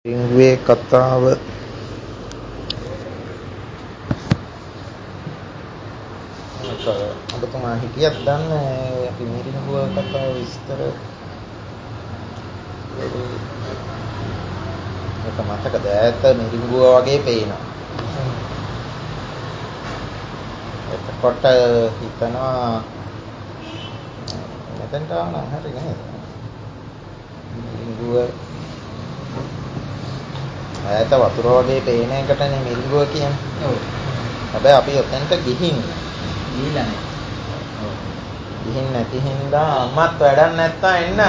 මිරිඟුවේ කතාව ඔබතුමා හිටියත් දන්නේ අපි මිරිඟුව කතාව විස්තර ඒක මතකද ඈත මිරිඟුව වගේ පේනවා. එතකොට හිතනවා මෙතෙන්ට ආවනම් හරි නේද? මිරිඟුව ඈත වතුර වගේ පේන එකටනේ මිරිඟුව කියන්නේ. ඔව්. හැබැයි අපි ඔතෙන්ට ගිහිල්ලා නැහැ. ඔව්. ගිහින් නැති හින්දා අම්මත් වැඩක් නැත්තා එන්න.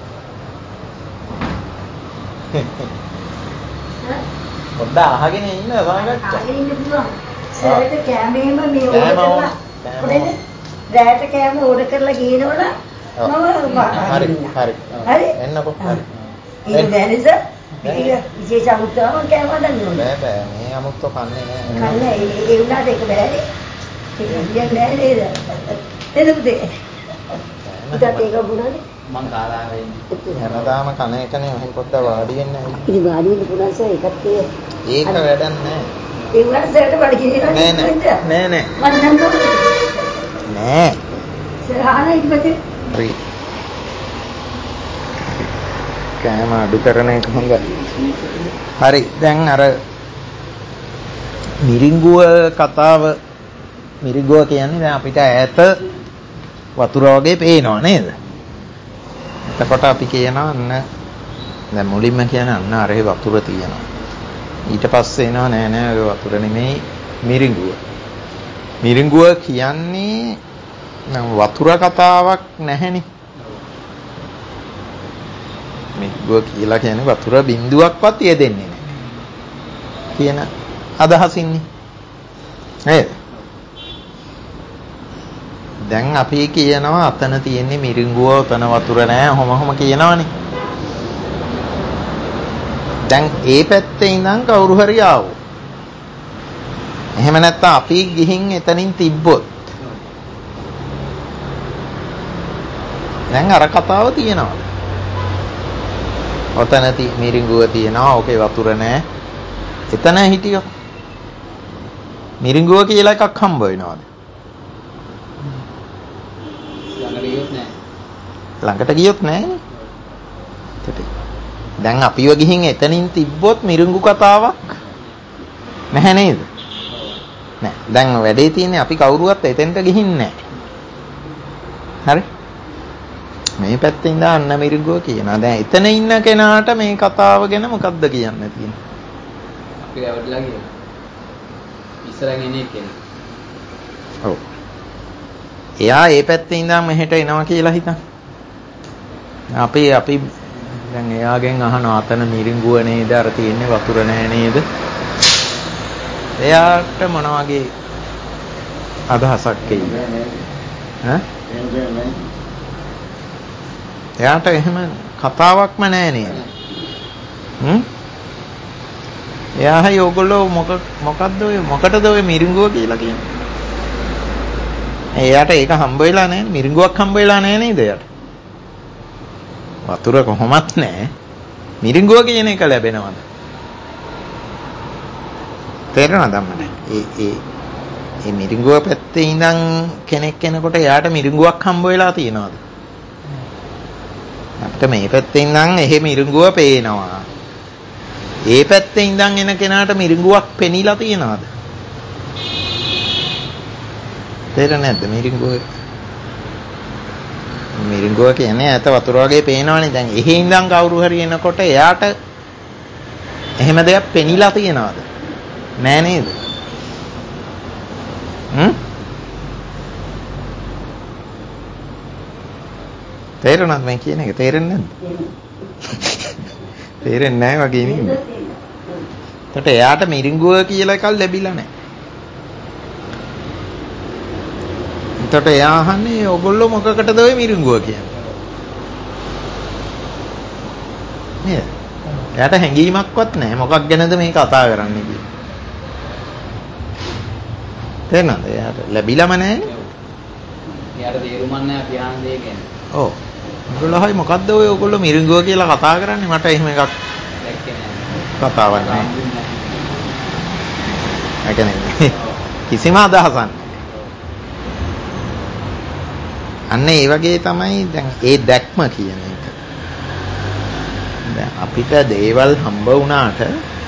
පොඩ්ඩ අහගෙන ඉන්න සාකච්ඡා. අහගෙන ඉන්න පුළුවන්. සරට කැමේම මේ ඕඩර් කරලා රැට කැම ඕඩර් කරලා ගිනවනම් මම හරි හරි එන්නකො හරි. ඒක බැරිද? විශේෂ අමුත්තාම කැම හදන්න බෑ මේ අමුත්තෝ කන්නේ නෑ. කන්නේ ඒ උනාට ඒක බෑනේ. ඒක කියන්නේ නෑ නේද? එතකොට ඒක බුණානේ මං කාලා වෙන්නේ. හැමදාම කන එකනේ ඔහෙන් පොඩ්ඩ වාඩි වෙන්න ඇවිත්. ඉතින් වාඩි වෙන්න පුළුවන් සර් ඒකත් ඒක වැඩක් නෑ. ඒ උනාට සර්ට බඩ කියනවා නෑ මම නෑ සර් ආන ඉක්මනට හරි කෑම අඩු කරන එක හොඳයි. හරි දැන් අර මිරිඟුව කතාව මිරිඟුව කියන්නේ දැන් අපිට ඈත වතුර වගේ පේනවා නේද? එතකොට අපි කියනවා අන්න දැන් මුලින්ම කියන අන්න අරේ වතුර තියෙනවා. ඊට පස්සේ එනවා නෑ ඔය වතුර නෙමෙයි මිරිඟුව. මිරිඟුව කියන්නේ නම් වතුර කතාවක් නැහැනේ. මිරිඟුව කියලා කියන්නේ වතුර බිඳුවක්වත් යෙදෙන්නේ නැහැ කියන අදහසින්නේ. නේද? දැන් අපි කියනවා අතන තියෙන්නේ මිරිඟුව, ඔතන වතුර නැහැ. ඔහොම කියනවනේ. දැන් ඒ පැත්තේ ඉඳන් කවුරු හරි ආවෝ. එහෙම නැත්නම් අපි ගිහින් එතනින් තිබ්බොත් දැන් අර කතාව තියෙනවා. ඔතන මිරිඟුව තියෙනවා, ඕකේ වතුර නැහැ. එතන හිටියොත් මිරිඟුව කියලා එකක් හම්බ වෙනවද? ළඟට ගියොත් නෑනේ. දැන් අපිව ගිහින් එතනින් තිබ්බොත් මිරිඟු කතාවක් නැහැ නේද? නෑ. දැන් වැඩේ තියෙන්නේ අපි කවුරුවත් එතෙන්ට ගිහින් නෑ. හරි? මේ පැත්තේ ඉඳන් අන්න මිරිඟුව කියනවා. දැන් එතන ඉන්න කෙනාට මේ කතාව ගැන මොකක්ද කියන්න තියෙන්නේ? අපි රැවටලා ගියා. ඉස්සරහින් එන්නේ කෙනෙක්. ඔව්. එයා ඒ පැත්තේ ඉඳන් මෙහෙට එනවා කියලා හිතන්න. අපි දැන් එයාගෙන් අහනවා අතන මිරිඟුව නේද? අර තියෙන්නේ වතුර නෑ නේද? එයාට මොන වගේ අදහසක් එයිද? ඈ? එයාට එහෙම කතාවක්ම නෑ නේද? එයායි ඕගොල්ලෝ මොකද්ද ඔය මොකටද ඔය මිරිඟුව කියලා කියන්නේ? එයාට ඒක හම්බ වෙලා නෑ. මිරිඟුවක් හම්බ වෙලා නෑ නේද එයාට? වතුර කොහොමත් නෑ. මිරිඟුව කියන එක ලැබෙනවද? තේරෙනවද අම්මට? ඒ මිරිඟුව පැත්තේ ඉඳන් කෙනෙක් කෙනකොට එයාට මිරිඟුවක් හම්බ වෙලා තියෙනවද? අපිට මේ පැත්තේ ඉඳන් එහෙ මිරිඟුව පේනවා. ඒ පැත්තේ ඉඳන් එන කෙනාට මිරිඟුවක් පෙනිලා තියෙනවද? තේරෙන්නේ නැද්ද මිරිඟුව කියන්නේ ඈත වතුර වගේ පේනවනේ. දැන් එහෙ ඉඳන් කවුරු හරි එනකොට එයාට එහෙම දෙයක් පෙනිලා තියෙනවද? නෑ නේද? තේරුණාද මම කියන එක? තේරෙන්නේ නැද්ද? තේරෙන්නේ නැහැ වගේ නේද? එතකොට එයාට මිරිඟුව කියලා එකක් ලැබිලා නැහැ. එතකොට එයා අහන්නේ ඔයගොල්ලෝ මොකකටද ඔය මිරිඟුව කියන්නේ? නේද? එයාට හැඟීමක්වත් නැහැ. මොකක් ගැනද මේ කතා කරන්නේ කියලා. තේරෙනවද? එයාට ලැබිලාම නැහැනේ. එයාට තේරුමක් නැහැ අපි ආන් දෙය කියන්නේ. ඔව්. ඔයගොල්ලෝ හයි මොකද්ද ඔය ඔයගොල්ලෝ මිරිඟුව කියලා කතා කරන්නේ? මට එහෙම එකක් දැක්කේ නැහැ. කතාවක් නෑ. ඒ කියන්නේ කිසිම අදහසක් නෑ. අන්න ඒ වගේ තමයි දැන් ඒ දැක්ම කියන එක. දැන් අපිට දේවල් හම්බ වුණාට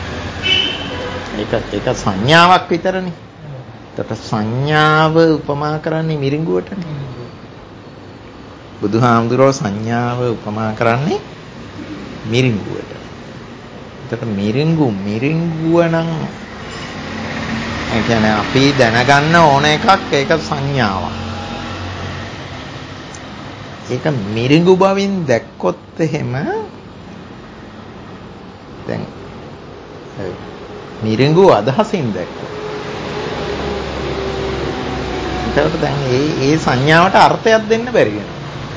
ඒක සංඥාවක් විතරනේ. ඒකට සංඥාව උපමා කරන්නේ මිරිඟුවටනේ. බුදුහාමුදුරුවෝ සංඥාව උපමා කරන්නේ මිරිඟුවට. ඒකට මිරිඟුව නම් ඒ කියන්නේ අපි දැනගන්න ඕන එකක් ඒක සංඥාවක්. ඒක මිරිඟු බවින් දැක්කොත් එහෙම දැන් මිරිඟු අදහසින් දැක්කොත් ඒකට දැන් ඒ සංඥාවට අර්ථයක් දෙන්න බැරි වෙනවා.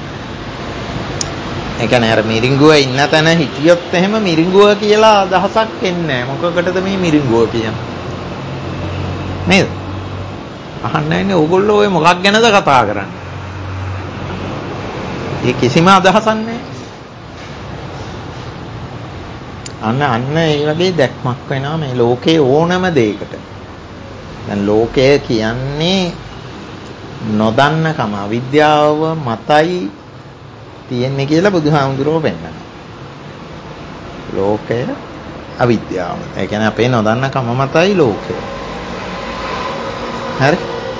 ඒ කියන්නේ අර මිරිඟුව ඉන්න තැන හිටියොත් එහෙම මිරිඟුව කියලා අදහසක් එන්නේ නැහැ. මොකකටද මේ මිරිඟුව කියන්නේ? නේද? අහන්න ඉන්නේ ඕගොල්ලෝ ඔය මොකක් ගැනද කතා කරන්නේ? ඒ කිසිම අදහසක් නැහැ. අන්න ඒ වගේ දැක්මක් වෙනවා මේ ලෝකේ ඕනම දෙයකට. දැන් ලෝකය කියන්නේ නොදන්නකම අවිද්‍යාව මතයි තියෙන්නේ කියලා බුදුහාමුදුරුවෝ පෙන්නනවා. ලෝකය අවිද්‍යාව. ඒ කියන්නේ අපේ නොදන්නකම මතයි ලෝකය. හරි?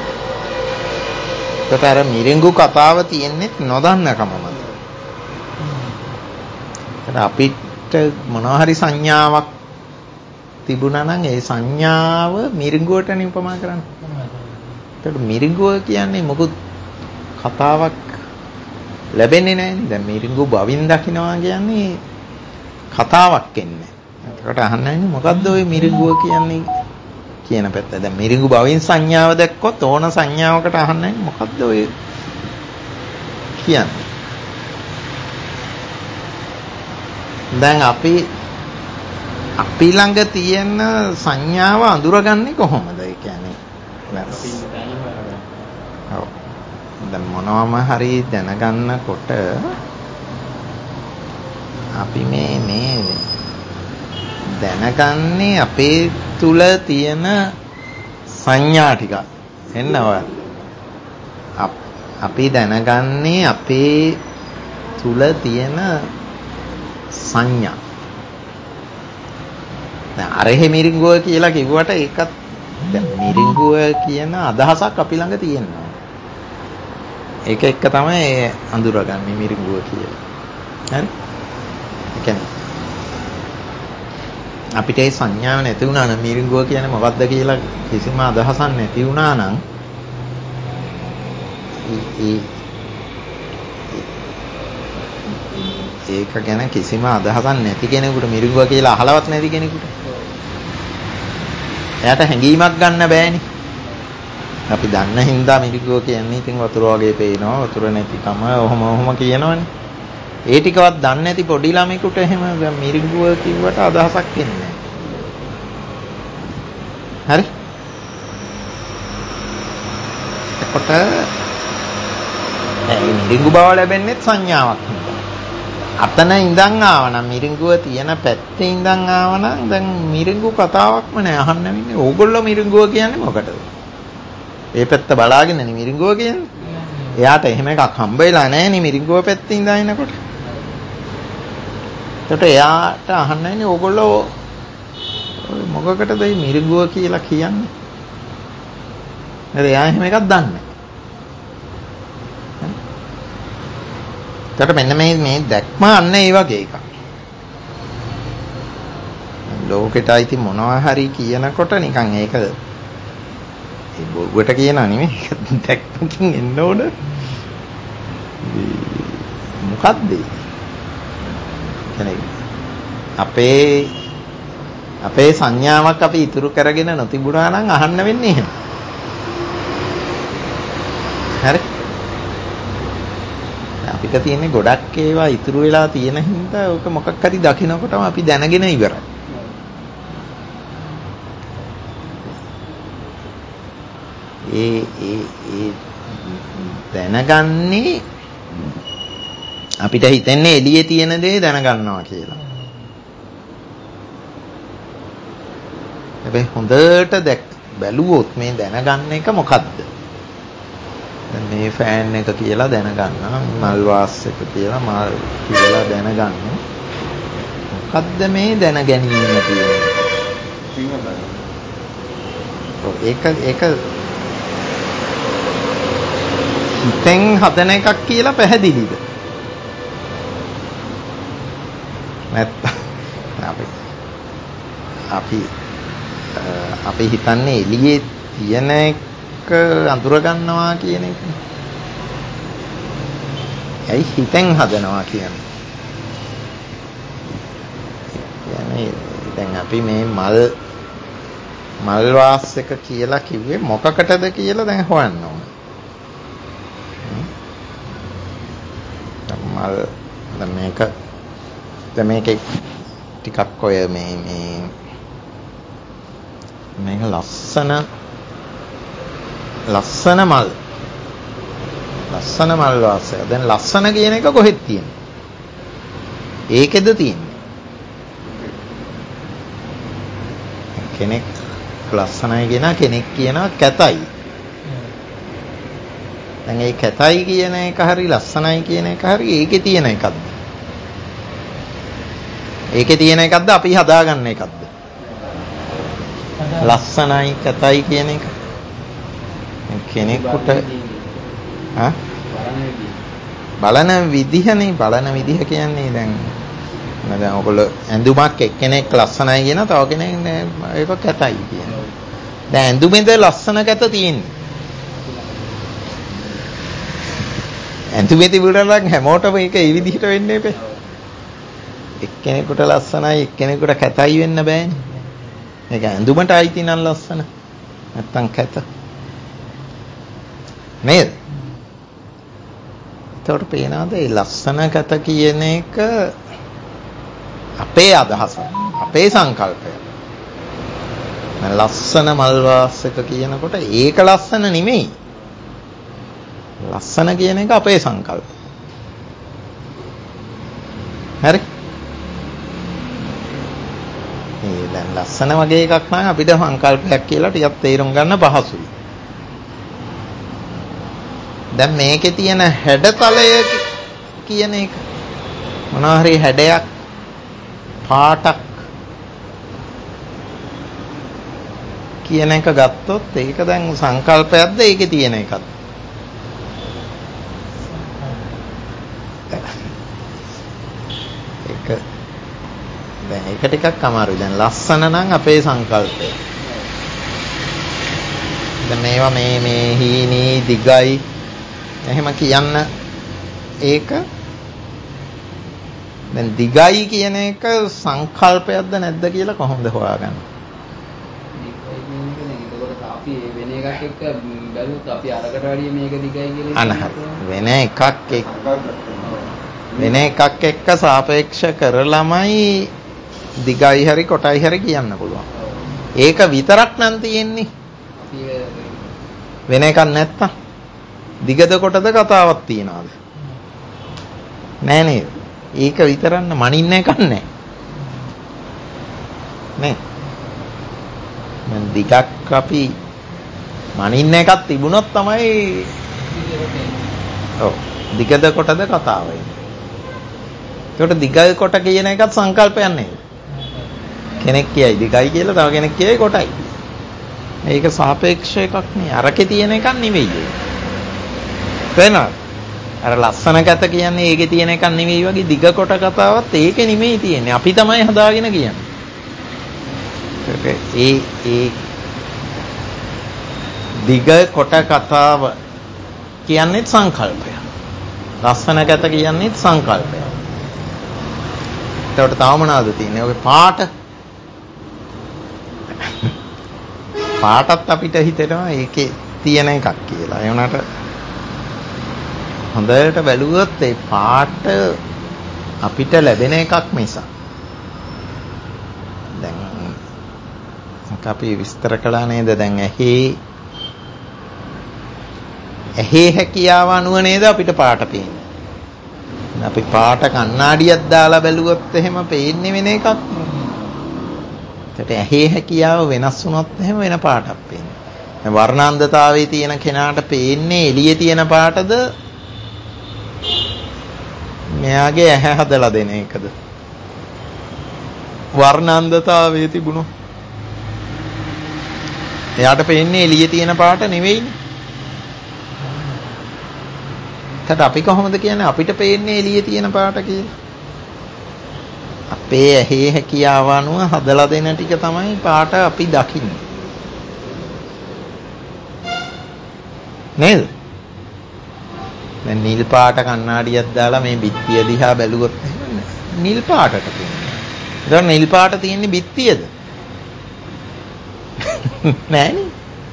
ඒකට අර මිරිඟු කතාව තියෙන්නේ නොදන්නකම මත. ඒකට අපිට මොනවා හරි සංඥාවක් තිබුණා නම් ඒ සංඥාව මිරිඟුවටනේ උපමා කරන්නේ. ඒකට මිරිඟුව කියන්නේ මොකුත් කතාවක් ලැබෙන්නේ නැහැනේ. දැන් මිරිඟු බවින් දකින්නවා කියන්නේ කතාවක් එන්නේ. ඒකට අහන්න ඉන්නේ මොකද්ද ওই මිරිඟුව කියන්නේ කියන පැත්ත. දැන් මිරිඟු බවින් සංඥාව දැක්කොත් ඕන සංඥාවකට අහන්න ඉන්නේ මොකද්ද ඔය කියන්නේ. දැන් අපි ළඟ තියෙන සංඥාව අඳුරගන්නේ කොහොමද? ඒ කියන්නේ දැන් මොනවම හරි දැනගන්නකොට අපි මේ දැනගන්නේ අපේ තුල තියෙන සංඥා ටික. එන්නව අපි දැනගන්නේ අපේ තුල තියෙන සංඥා. දැන් අරහෙ මිරිඟුව කියලා කිව්වට ඒකත් දැන් මිරිඟුව කියන අදහසක් අපි ළඟ තියෙනවා. ඒක එක්ක තමයි අඳුරගන්නේ මිරිඟුව කියලා. හරි? ඒ කියන්නේ අපිට ඒ සංඥාව නැති වුණා නම් මිරිඟුව කියන්නේ මොකක්ද කියලා කිසිම අදහසක් නැති වුණා නම් ඒක ගැන කිසිම අදහසක් නැති කෙනෙකුට මිරිඟුව කියලා අහලවත් නැති කෙනෙකුට එයාට හැඟීමක් ගන්න බෑනේ. අපි දන්න හින්දා මිරිඟුව කියන්නේ ඉතින් වතුර වගේ පේනවා, වතුර නැතිකම ඔහොම කියනවනේ. ඒ ටිකවත් දන්නේ නැති පොඩි ළමයෙකුට එහෙම මිරිඟුව කිව්වට අදහසක් එන්නේ නැහැ. හරි? එතකොට මේ මිරිඟු බව ලැබෙන්නේ සංඥාවක් හින්දා. අතන ඉඳන් ආවනම් මිරිඟුව තියෙන පැත්තේ ඉඳන් ආවනම් දැන් මිරිඟු කතාවක්ම නෑ. අහන්න වෙන්නේ ඕගොල්ලෝ මිරිඟුව කියන්නේ මොකටද? ඒ පැත්ත බලාගෙනනේ මිරිඟුව කියන්නේ. එයාට එහෙම එකක් හම්බ වෙලා නෑනේ මිරිඟුව පැත්තේ ඉඳන් එනකොට. ඒකට එයාට අහන්න වෙන්නේ ඕගොල්ලෝ මොකකටද මේ මිරිඟුව කියලා කියන්නේ? නේද? එයා එහෙම එකක් දන්නේ නෑ. ඒකට මෙන්න මේ දැක්ම අන්න ඒ වගේ එකක්. ලෝකෙට අයිති මොනවා හරි කියනකොට නිකන් ඒක ඒ බොරුවට කියනා නෙමෙයි. දැක්මකින් එන්න ඕන. මොකද්ද? අපේ සංඥාවක් අපි ඉතුරු කරගෙන නොතිබුණා නම් අහන්න වෙන්නේ එහෙම. හරි? අපිට තියෙන්නේ ගොඩක් ඒවා ඉතුරු වෙලා තියෙන හින්දා ඔක මොකක් හරි දකින්නකොටම අපි දැනගෙන ඉවරයි. ඒ දැනගන්නේ අපිට හිතෙන්නේ එළියේ තියෙන දේ දැනගන්නවා කියලා. හැබැයි හොඳට බැලුවොත් මේ දැනගන්න එක මොකද්ද? දැන් මේ ෆෑන් එක කියලා දැනගන්නවා, මල් වාස් එක කියලා මල් කියලා දැනගන්න. මොකද්ද මේ දැන ගැනීම කියන්නේ? ඒක හිතෙන් හදන එකක් කියලා පැහැදිලිද? නැත්නම් අපි හිතන්නේ එළියේ තියෙන එක අඳුර ගන්නවා කියන එක. ඇයි හිතෙන් හදනවා කියන්නේ? දැන් අපි මේ මල් වාස් එක කියලා කිව්වේ මොකකටද කියලා දැන් හොයන්න ඕන. දැන් මේකේ ටිකක් ඔය මේක ලස්සන මල් වාසය. දැන් ලස්සන කියන එක කොහෙද තියෙන්නේ? ඒකෙද තියෙන්නේ? කෙනෙක් ලස්සනයි කියන කෙනෙක් කියනවා කැතයි. දැන් ඒ කැතයි කියන එක හරි ලස්සනයි කියන එක හරි ඒකේ තියෙන එකක්ද? ඒකේ තියෙන එකක්ද අපි හදාගන්න එකක්ද? ලස්සනයි කැතයි කියන එක කෙනෙකුට බලන විදිහනේ. බලන විදිහ කියන්නේ දැන් ඔයගොල්ලෝ ඇඳුමක් එක්කෙනෙක් ලස්සනයි කියන තව කෙනෙක් ඒක කැතයි කියනවා. දැන් ඇඳුමේද ලස්සන කැත තියෙන්නේ. ඇඳුමේ තිබුණා නම් හැමෝටම ඒක ඒ විදිහට වෙන්නේ නැහැ. එක්කෙනෙකුට ලස්සනයි එක්කෙනෙකුට කැතයි වෙන්න බෑනේ. ඒක ඇඳුමට අයිති නම් ලස්සන නැත්තම් කැත නේද? ඒකට පේනවාද මේ ලස්සන කැත කියන එක අපේ අදහස, අපේ සංකල්පය. ලස්සන මල් වාස් එක කියනකොට ඒක ලස්සන නෙමෙයි. ලස්සන කියන එක අපේ සංකල්පය. හරි? දැන් ලස්සන වගේ එකක් නම් අපිට සංකල්පයක් කියලා ටිකක් තේරුම් ගන්න පහසුයි. දැන් මේකේ තියෙන හැඩතලය කියන එක මොනවා හරි හැඩයක් පාටක් කියන එක ගත්තොත් ඒක දැන් සංකල්පයක්ද ඒකේ තියෙන එකක්ද? දැන් ඒක ටිකක් අමාරුයි. දැන් ලස්සන නම් අපේ සංකල්පය. දැන් මේවා මේ හීනී දිගයි එහෙම කියන්න ඒක දැන් දිගයි කියන එක සංකල්පයක්ද නැද්ද කියලා කොහොමද හොයාගන්නේ? අපි වෙන එකක් එක්ක බැලුවොත් අපි අරකට වැඩිය මේක දිගයි කියලා අනහර වෙන එකක් එක්ක සාපේක්ෂ කරලමයි දිගයි හරි කොටයි හරි කියන්න පුළුවන්. ඒක විතරක් නම් තියෙන්නේ. වෙන එකක් නැත්තම් දිගද කොටද කතාවක් තියනවාද? නෑ නේද? ඒක විතරන්න මනින්න එකක් නෑ. නේ? මන් දිගක් අපි මනින්න එකක් තිබුණොත් තමයි ඔව් දිගද කොටද කතාව එන්නේ. ඒකට දිගයි කොට කියන එකත් සංකල්පයක් නේද? කෙනෙක් කියයි දිගයි කියලා තව කෙනෙක් කියයි කොටයි. මේක සාපේක්ෂ එකක් නේ. අරකේ තියෙන එකක් නෙවෙයි. වෙනවද? අර ලස්සන කත කියන්නේ ඒකේ තියෙන එකක් නෙවෙයි වගේ දිග කොට කතාවත් ඒකේ නෙමෙයි තියෙන්නේ. අපි තමයි හදාගෙන කියන්නේ. ඒ දිග කොට කතාව කියන්නේ සංකල්පය. ලස්සන කත කියන්නේ සංකල්පය. ඒකට තව මොනවද තියෙන්නේ? ඔය පාටත් අපිට හිතෙනවා ඒකේ තියෙන එකක් කියලා. ඒ වුණාට හොඳට බැලුවොත් ඒ පාට අපිට ලැබෙන එකක් මිසක්. දැන් අපි විස්තර කළා නේද? දැන් ඇහි හැකියාව අනුව නේද අපිට පාට පේන්නේ. අපි පාට කණ්ණාඩියක් දාලා බැලුවොත් එහෙම පේන්නේ වෙන එකක්. ඒකට ඇහි හැකියාව වෙනස් වුණොත් එහෙම වෙන පාටක් පේනවා. දැන් වර්ණාන්ධතාවයේ තියෙන කෙනාට පේන්නේ එළියේ තියෙන පාටද මෙයාගේ ඇහැ හදලා දෙන එකද? වර්ණාන්ධතාවයේ තිබුණොත් එයාට පේන්නේ එළියේ තියෙන පාට නෙවෙයිනේ. ඒකට අපි කොහොමද කියන්නේ අපිට පේන්නේ එළියේ තියෙන පාට කියලා? අපේ ඇහි හැකියාව අනුව හදලා දෙන ටික තමයි පාට අපි දකින්නේ. නේද? දැන් නිල් පාට කණ්ණාඩියක් දාලා මේ බිත්තිය දිහා බැලුවොත් නිල් පාටට පේනවා. ඒක නිල් පාට තියෙන්නේ බිත්තියද? නෑනේ.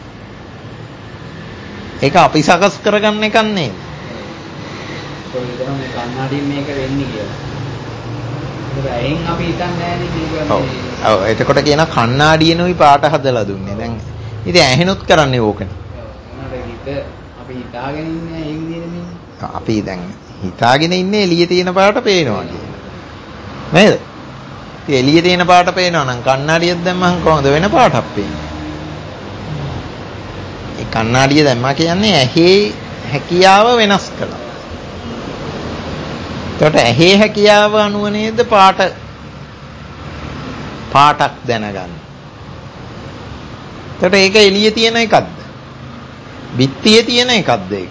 ඒක අපි සකස් කරගන්න එකක් නේද? කොහොමද මේ කණ්ණාඩියෙන් මේක වෙන්නේ කියලා. ඒක ඇයින් අපි හිතන්නේ නෑනේ. ඔව් එතකොට කියන කණ්ණාඩියනුයි පාට හදලා දුන්නේ. දැන් ඉතින් ඇහෙනුත් කරන්නේ ඕකනේ. අපි හිතාගෙන ඉන්නේ ඒ විදිහට අපි දැන් හිතාගෙන ඉන්නේ එළියේ තියෙන පාට පේනවා කියලා. නේද? ඉතින් එළියේ තියෙන පාට පේනවා නම් කණ්ණාඩියක් දැම්මම කොහොමද වෙන පාටක් පේන්නේ? ඒ කණ්ණාඩිය දැම්මා කියන්නේ ඇහි හැකියාව වෙනස් කළා. එතකොට ඇහි හැකියාව අනුව නේද පාටක් දැනගන්න. එතකොට ඒක එළියේ තියෙන එකක්ද? බිත්තියේ තියෙන එකක්ද ඒක?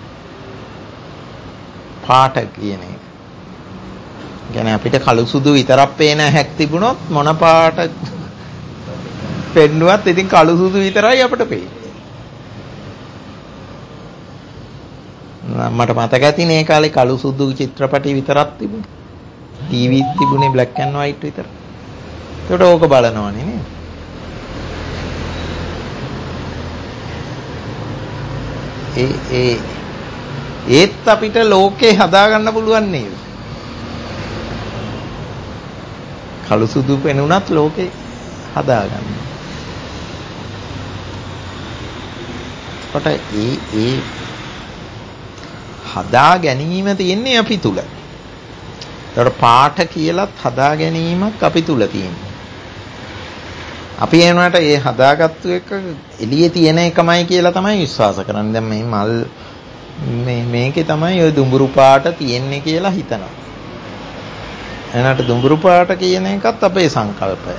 පාට කියන එක. කියන්නේ අපිට කළු සුදු විතරක් පේන හැක් තිබුණොත් මොන පාට පෙන්නුවත් ඉතින් කළු සුදු විතරයි අපිට පේන්නේ. මට මතක ඇතිනේ ඒ කාලේ කළු සුදු චිත්‍රපටි විතරක් තිබුණේ. ටීවී තිබුණේ බ්ලැක් ඇන්ඩ් වයිට් විතර. ඒකට ඕක බලනවනේ නේද? ඒත් අපිට ලෝකේ හදාගන්න පුළුවන් නේද? කළු සුදු පෙනුනත් ලෝකේ හදාගන්න. කොට ඒ හදා ගැනීම තියෙන්නේ අපි තුල. ඒකට පාට කියලත් හදා ගැනීමක් අපි තුල තියෙනවා. අපි එනවාට ඒ හදාගත්තු එක එළියේ තියෙන එකමයි කියලා තමයි විශ්වාස කරන්නේ. දැන් මේ මල් මේකේ තමයි ওই දුඹුරු පාට තියෙන්නේ කියලා හිතනවා. එනකට දුඹුරු පාට කියන එකත් අපේ සංකල්පය.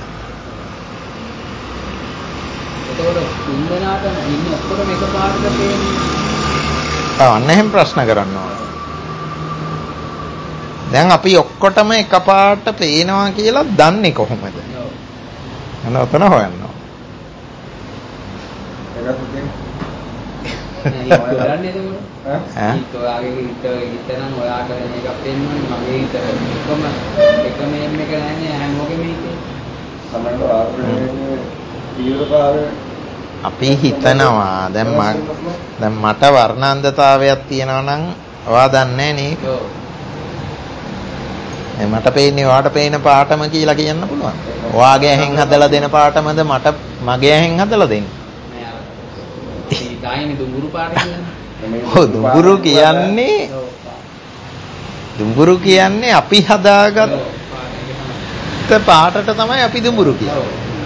එතකොට තුන්දෙනාට ඉන්නේ ඔක්කොම එක පාටද පේන්නේ? අන්න එහෙම ප්‍රශ්න කරනවා. දැන් අපි ඔක්කොටම එක පාට පේනවා කියලා දන්නේ කොහොමද? අන්න ඔතන හොයන්න. ඔයාගේ හිත නම් ඔයාට මේකක් පෙන්වන්නේ මගේ හිත එකම එම් එක නෑනේ හැමෝගෙම හිතේ. අපි හිතනවා දැන් මට වර්ණාන්ධතාවයක් තියෙනවා නම් ඔයා දන්නේ නේ. මට පේන්නේ ඔයාට පේන පාටම කියලා කියන්න පුළුවන්. ඔයාගේ ඇහෙන් හදලා දෙන පාටමද මට මගේ ඇහෙන් හදලා දෙන්නේ? ඊටායිනේ දුඹුරු පාට කියන්නේ. ඔව් දුඹුරු කියන්නේ අපි හදාගත්ත පාටට තමයි අපි දුඹුරු කියන්නේ.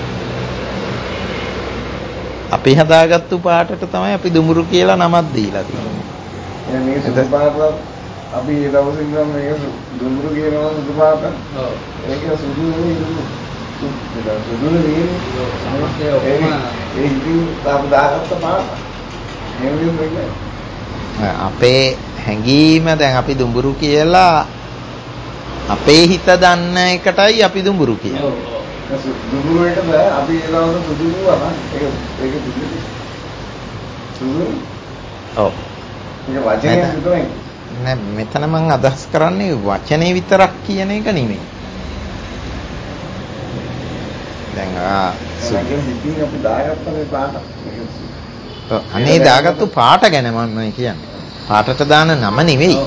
අපි හදාගත්තු පාටට තමයි අපි දුඹුරු කියලා නමක් දීලා තියෙන්නේ. මේ සුදු පාට අපි ඒ දවසේ ඉඳන් මේක දුඹුරු කියනවා සුදු පාට. ඔව්. ඒක සුදු නෙවෙයි සුදු නෙවෙයි. සමස්තය ඔක්කොම ඒ ඉතින් අපි දාගත්ත පාට. අපේ හැඟීම දැන් අපි දුඹුරු කියලා අපේ හිත දන්න එකටයි අපි දුඹුරු කියන්නේ. දුඹුරු එක බෑ අපි ඒ දවසේ සුදු නුවා ඒක සුදු. ඔව්. ඒක වචනේ විතරයි. නෑ මෙතන මම අදහස් කරන්නේ වචනේ විතරක් කියන එක නෙමෙයි. දැන් අපි දාගත්ත මේ පාට. අනේ දාගත්තු පාට ගැන මම කියන්නේ. පාටට දාන නම නෙවෙයි.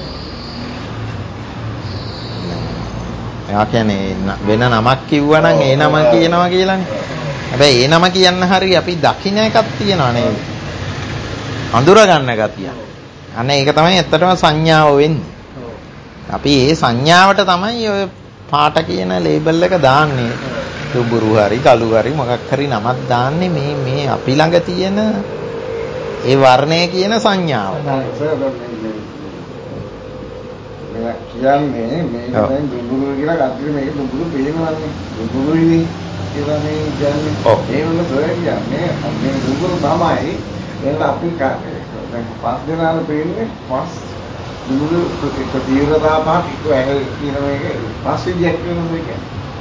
එයා කියන්නේ වෙන නමක් කිව්වනම් ඒ නම කියනවා කියලානේ. හැබැයි ඒ නම කියන්න හරිය අපි දකින්න එකක් තියෙනවා නේද? අඳුර ගන්න ගතිය. අනේ ඒක තමයි ඇත්තටම සංඥාව වෙන්නේ. අපි ඒ සංඥාවට තමයි ඔය පාට කියන ලේබල් එක දාන්නේ. දුඹුරු හරි කළු හරි මොකක් හරි නමක් දාන්නේ මේ අපි ළඟ තියෙන ඒ වර්ණය කියන සංඥාව. කියන්නේ මේ දැන් දුඹුරු කියලා කද්දි මේක දුඹුරු පේනවනේ. දුඹුරුයිනේ කියලා මේ කියන්නේ. ඒ වුණ සර් කියන්නේ මේ දුඹුරු තමයි එහෙනම් අපි දැන් පස් දෙනාල පේන්නේ පස් දුඹුරු තීව්‍රතාව පහක් එක ඇහ කියන මේක පස් විදියක් වෙනවා කියන්නේ.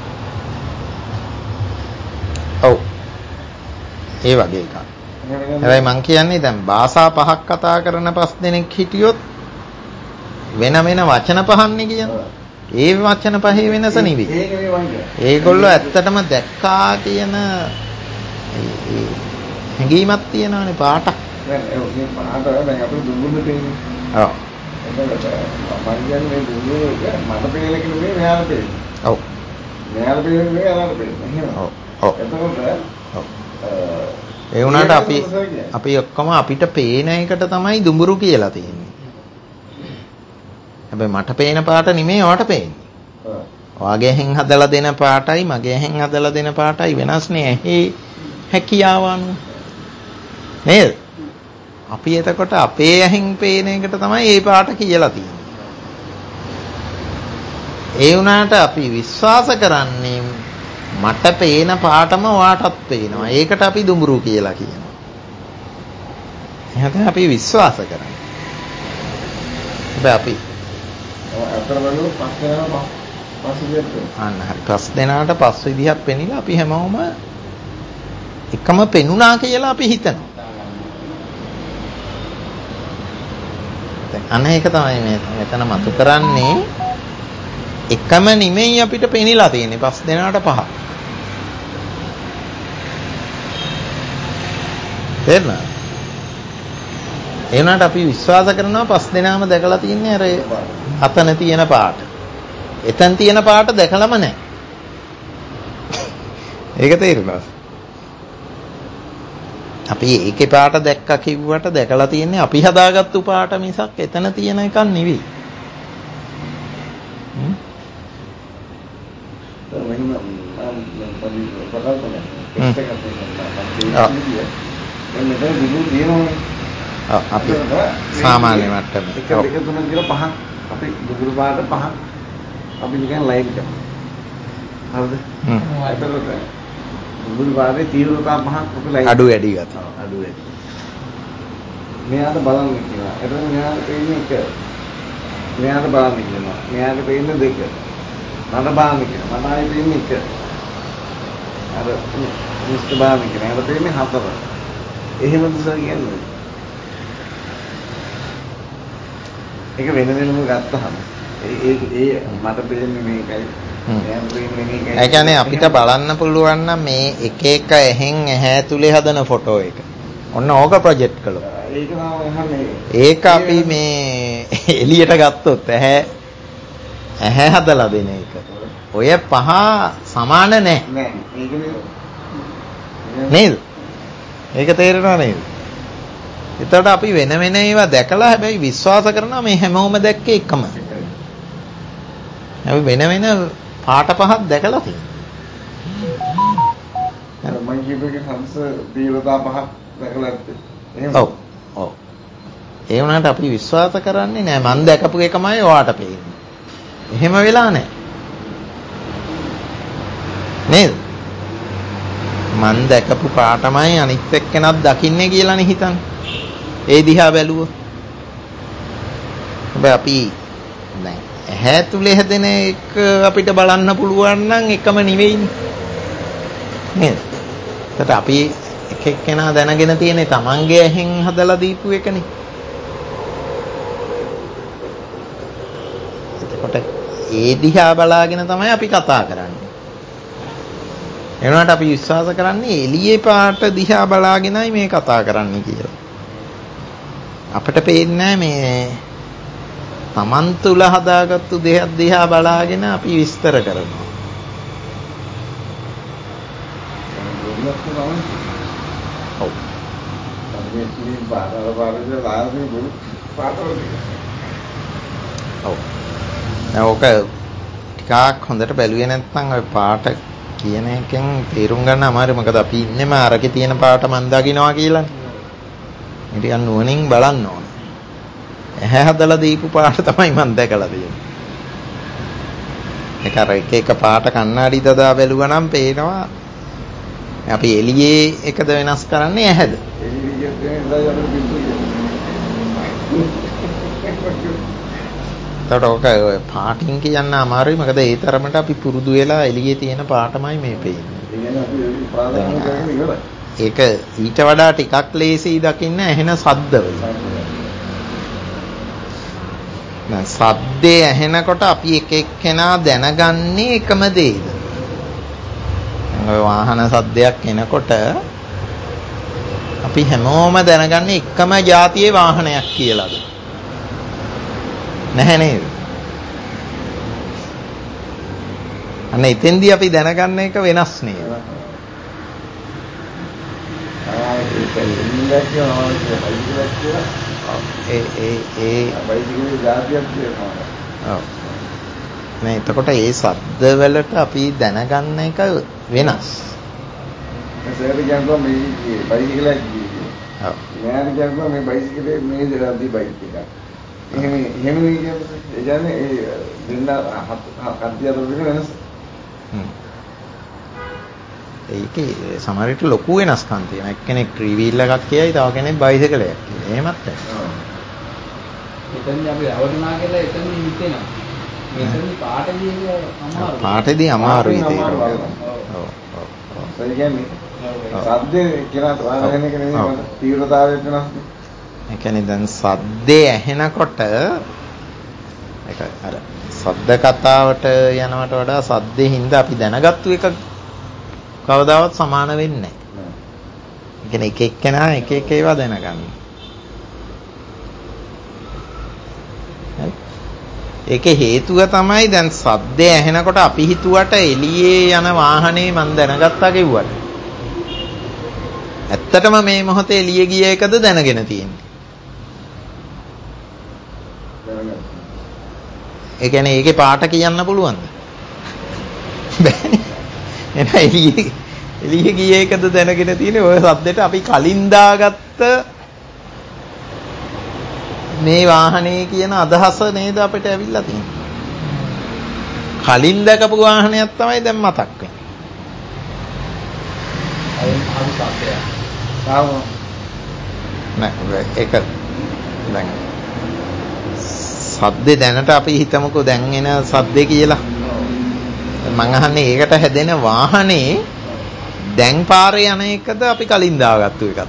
ඔව්. ඒ වගේ එකක්. හැබැයි මං කියන්නේ දැන් භාෂා පහක් කතා කරන 5 දෙනෙක් හිටියොත් වෙන වචන පහන්නේ කියන්නේ. ඒ වචන පහේ වෙනස නෙවෙයි. ඒගොල්ලෝ ඇත්තටම දැක්කා කියන හැඟීමක් තියෙනවානේ පාටක්. දැන් ඒ පාට දැන් අපේ දුඹුරු තියෙන්නේ. ඔව්. එතකොට මම කියන්නේ මේ දුඹුරු එක මට පේන එක නෙවෙයි මෙයාට පේන්නේ. ඔව්. මෙයාට පේන්නේ නෙවෙයි එයාට පේන්නේ. එහෙම. ඔව්. ඔව්. එතකොට ඒ වුණාට අපි ඔක්කොම අපිට පේන එකට තමයි දුඹුරු කියලා තියෙන්නේ. හැබැයි මට පේන පාට නෙමෙයි ඔයාට පේන්නේ. ඔයාගේ ඇහෙන් හදලා දෙන පාටයි මගේ ඇහෙන් හදලා දෙන පාටයි වෙනස්නේ ඇහි හැකියාව අනුව. නේද? අපි එතකොට අපේ ඇහෙන් පේන එකට තමයි මේ පාට කියලා තියෙන්නේ. ඒ වුණාට අපි විශ්වාස කරන්නේ මට පේන පාටම ඔයාටත් පේනවා. ඒකට අපි දුඹුරු කියලා කියනවා. එහෙනම් අපි විශ්වාස කරන්නේ. හැබැයි අපි අතරවලු පස් දෙනා පස් විදියට අන්න හරි. පස් දෙනාට පස් විදියක් පෙනිලා අපි හැමෝම එකම පෙනුණා කියලා අපි හිතනවා. දැන් අන්න ඒක තමයි මෙතන මතු කරන්නේ. එකම නිමෙයි අපිට පෙනිලා තියෙන්නේ පස් දෙනාට පහ. තේරුණාද? ඒ වුණාට අපි විශ්වාස කරනවා පස් දෙනාම දැකලා තියන්නේ අර අතන තියෙන පාට. එතන තියෙන පාට දැකලම නැහැ. ඒක තේරුණාද? අපි ඒකේ පාට දැක්කා කිව්වට දැකලා තියන්නේ අපි හදාගත්තු පාට මිසක් එතන තියෙන එකක් නෙවෙයි. අපි සාමාන්‍ය මට්ටමේ එක දෙක තුන කියලා පහක් අපි දුඹුරු පාට පහක් අපි නිකන් ලයින් කරනවා. හරිද? එතකොට දුඹුරු පාටේ තීව්‍රතාව පහක් අපි ලයින් අඩු වැඩි ගත. අඩු වැඩි. මෙයාට බලන්න කියනවා. එතකොට මෙයාට පේන්නේ එක. මෙයාට බලන්න කියනවා. මෙයාට පේන්නේ දෙක. මට බලන්න කියනවා. මට ආයෙ පේන්නේ එක. අර මිස්ටර් බලන්න කියනවා. එයාට පේන්නේ හතර. එහෙමද සර් කියන්නේ? ඒක වෙන වෙනම ගත්තහම ඒ මට පේන්නේ මේකයි. ඒ කියන්නේ අපිට බලන්න පුළුවන් නම් මේ එක එක ඇහෙන් ඇහැ තුලේ හදන ෆොටෝ එක. ඔන්න ඕක ප්‍රොජෙක්ට් කළොත්. ඒක තමයි අහන්නේ. ඒක අපි මේ එළියට ගත්තොත් ඇහැ හදලා දෙන එක. ඔය පහ සමාන නැහැ. නෑ. ඒකනේ. නේද? ඒක තේරෙනව නේද? එතකොට අපි වෙන ඒවා දැකලා හැබැයි විශ්වාස කරනවා මේ හැමෝම දැක්කේ එකම. අපි වෙන පාට පහක් දැකලා තියෙනවා. මම කියපේක හංස තීව්‍රතා පහක් දැකලා ඇත්තේ. එහෙම. ඔව්. ඔව්. ඒ වුණාට අපි විශ්වාස කරන්නේ නෑ මම දැකපු එකමයි ඔයාට පේන්නේ. එහෙම වෙලා නෑ. නේද? මම දැකපු පාටමයි අනිත් එක්කෙනත් දකින්නේ කියලානේ හිතන්නේ. ඒ දිහා බැලුවොත් හැබැයි අපි දැන් ඇහැ තුලේ හැදෙන එක අපිට බලන්න පුළුවන් නම් එකම නෙවෙයිනේ නේද? ඒකට අපි එක එක්කෙනා දැනගෙන තියෙන්නේ තමන්ගේ ඇහෙන් හදලා දීපු එකනේ. එතකොට ඒ දිහා බලාගෙන තමයි අපි කතා කරන්නේ. එනවාට අපි විශ්වාස කරන්නේ එළියේ පාට දිහා බලාගෙනයි මේ කතා කරන්නේ කියලා. අපිට පේන්නේ මේ තමන් තුල හදාගත්තු දෙයක් දිහා බලාගෙන අපි විස්තර කරනවා. ඔව්. ඔව්. ඕක ටිකක් හොඳට බැලුවේ නැත්නම් ඔය පාට කියන එකෙන් තේරුම් ගන්න අමාරුයි. මොකද අපි ඉන්නේම අරකේ තියෙන පාට මන් දකින්නවා කියලානේ. ඉතින් නුවණින් බලන්න ඕන. ඇහැ හදලා දීපු පාට තමයි මන් දැකලා තියෙන්නේ. ඒක අර එක පාට කණ්ණාඩි දදා බැලුවා නම් පේනවා. අපි එළියේ එකද වෙනස් කරන්නේ ඇහැද? එතකොට ඔය පාටින් කියන්න අමාරුයි. මොකද ඒ තරමට අපි පුරුදු වෙලා එළියේ තියෙන පාටමයි මේ පේන්නේ. ඒක ඊට වඩා ටිකක් ලේසියි දකින්න ඇහෙන ශබ්දවල. දැන් ශබ්දේ ඇහෙනකොට අපි එක එක්කෙනා දැනගන්නේ එකම දේද? ඔය වාහන ශබ්දයක් එනකොට අපි හැමෝම දැනගන්නේ එකම જાතියේ වාහනයක් කියලාද? නැහැ නේද? අන්න එතෙන්දී අපි දැනගන්න එක වෙනස් නේද? නේ එතකොට ඒ ශබ්ද වලට අපි දැනගන්න එක වෙනස්. සර් කියනවා මේ බයිසිකලයක් ගියේ. ඔව්. නෑ කියනවා මේ බයිසිකලේ මේ දෙරන්දි බයික් එකක්. එහෙම කියන්නේ ඒ කියන්නේ ඒ දෙන්න කන්තිය අතර වෙනස. ඒකේ සමහර විට ලොකු වෙනස්කම් තියෙනවා. එක්කෙනෙක් ට්‍රී වීල් එකක් කියයි, තව කෙනෙක් බයිසිකලයක් කියයි. එහෙමත් නැහැ. එතනදී අපි රවටුනා කියලා එතනදී හිතෙනවා. මෙතනදී පාටදී අමාරුයි. පාටදී අමාරුයි තේරෙනවා. ඔව්. ඒ කියන්නේ සද්දේ කියනට වාහන එක නෙමෙයි මම තීව්‍රතාවය වෙනස්නේ. ඒ කියන්නේ දැන් සද්දේ ඇහෙනකොට ඒක අර සද්ද කතාවට යනවට වඩා සද්දේ හින්දා අපි දැනගත්තු එක කවදාවත් සමාන වෙන්නේ නැහැ. ඒ කියන්නේ එක එක්කෙනා එක එක ඒවා දැනගන්න. ඒකේ හේතුව තමයි දැන් සද්දේ ඇහෙනකොට අපි හිතුවට එළියේ යන වාහනේ මන් දැනගත්තා කිව්වට. ඇත්තටම මේ මොහොතේ එළියේ ගිය එකද දැනගෙන තියෙන්නේ. ඒ කියන්නේ ඒකේ පාට කියන්න පුළුවන්ද? බෑනේ. එහෙනම් එළියේ ගිය එකද දැනගෙන තියෙන්නේ. ඔය සද්දෙට අපි කලින් දාගත්ත මේ වාහනේ කියන අදහස නේද අපිට ඇවිල්ලා තියෙන්නේ. කලින් දැකපු වාහනයක් තමයි දැන් මතක් වෙන්නේ. නෑ ඒක දැන් සද්දේ දැනට අපි හිතමුකෝ දැන් එන සද්දේ කියලා. මම අහන්නේ ඒකට හැදෙන වාහනේ දැන් පාරේ යන එකද අපි කලින් දාගත්තු එකද?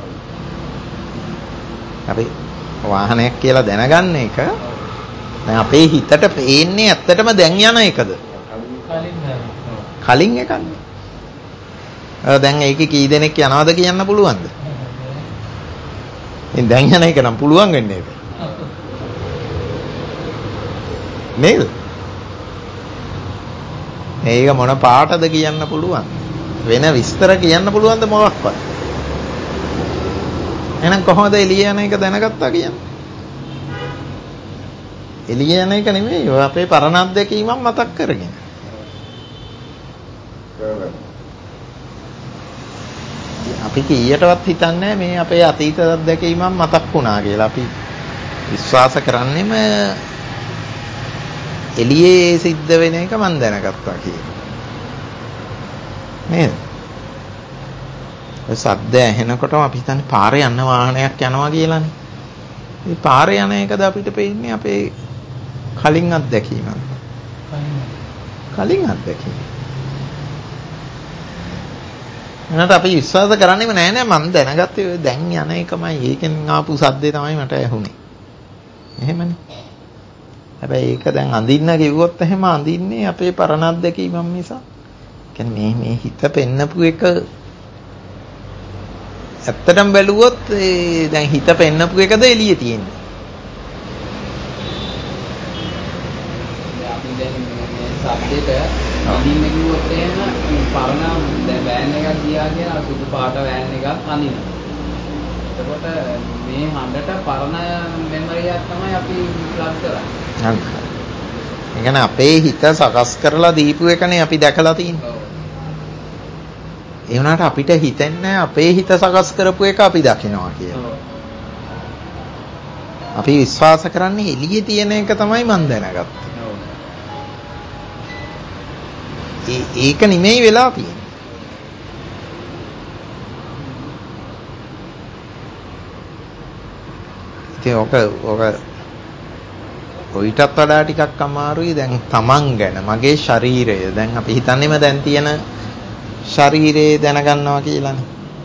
අපි වාහනයක් කියලා දැනගන්න එක දැන් අපේ හිතට පේන්නේ ඇත්තටම දැන් යන එකද? කලින් එකනේ. දැන් ඒකේ කී දෙනෙක් යනවද කියන්න පුළුවන්ද? ඉතින් දැන් යන එක නම් පුළුවන් වෙන්නේ ඒක. නේද? ඒක මොන පාටද කියන්න පුළුවන්. වෙන විස්තර කියන්න පුළුවන්ද මොකක්වත්? එහෙනම් කොහොමද එළිය යන එක දැනගත්තා කියන්නේ? එළිය යන එක නෙමෙයි. ඔය අපේ පරණ අත්දැකීමක් මතක් කරගෙන. අපි කීයටවත් හිතන්නේ මේ අපේ අතීත අත්දැකීමක් මතක් වුණා කියලා. අපි විශ්වාස කරන්නේම එළියේ සිද්ධ වෙන එක මම දැනගත්තා කියලා. නේද? ඔය සද්ද ඇහෙනකොටම අපි හිතන්නේ පාරේ යන වාහනයක් යනවා කියලානේ. මේ පාරේ යන එකද අපිට පේන්නේ අපේ කලින් අත්දැකීමක්. කලින් අත්දැකීම. එනට අපි විශ්වාස කරන්නේම නෑ මම දැනගත්තේ ඔය දැන් යන එකමයි. ඒකෙන් ආපු සද්දේ තමයි මට ඇහුනේ. එහෙමනේ. හැබැයි ඒක දැන් අඳින්න කිව්වොත් එහෙම අඳින්නේ අපේ පරණ අත්දැකීමක් නිසා. කියන්නේ මේ හිත පෙන්නපු එක ඇත්තටම බැලුවොත් දැන් හිත පෙන්නපු එකද එළියේ තියෙන්නේ. අපි දැන් මේ සබ්ජෙක්ට් අඳින්න කිව්වොත් එහෙම පරණ දැන් වෑන් එකක් ගියා කියලා සුදු පාට වෑන් එකක් අඳිනවා. එතකොට මේ හඬට පරණ මෙමරියක් තමයි අපි ප්ලග් කරන්නේ. ඒ කියන්නේ අපේ හිත සකස් කරලා දීපු එකනේ අපි දැකලා තියෙන්නේ. ඒ වුණාට අපිට හිතෙන්නේ අපේ හිත සකස් කරපු එක අපි දකිනවා කියලා. අපි විශ්වාස කරන්නේ එළියේ තියෙන එක තමයි මන් දැනගත්තේ. ඒක නෙමෙයි වෙලා තියෙන්නේ. ඉතින් ඔක ඔයිටත් වඩා ටිකක් අමාරුයි දැන් තමන් ගැන මගේ ශරීරය දැන් අපි හිතන්නේම දැන් තියෙන ශරීරේ දැනගන්නවා කියලානේ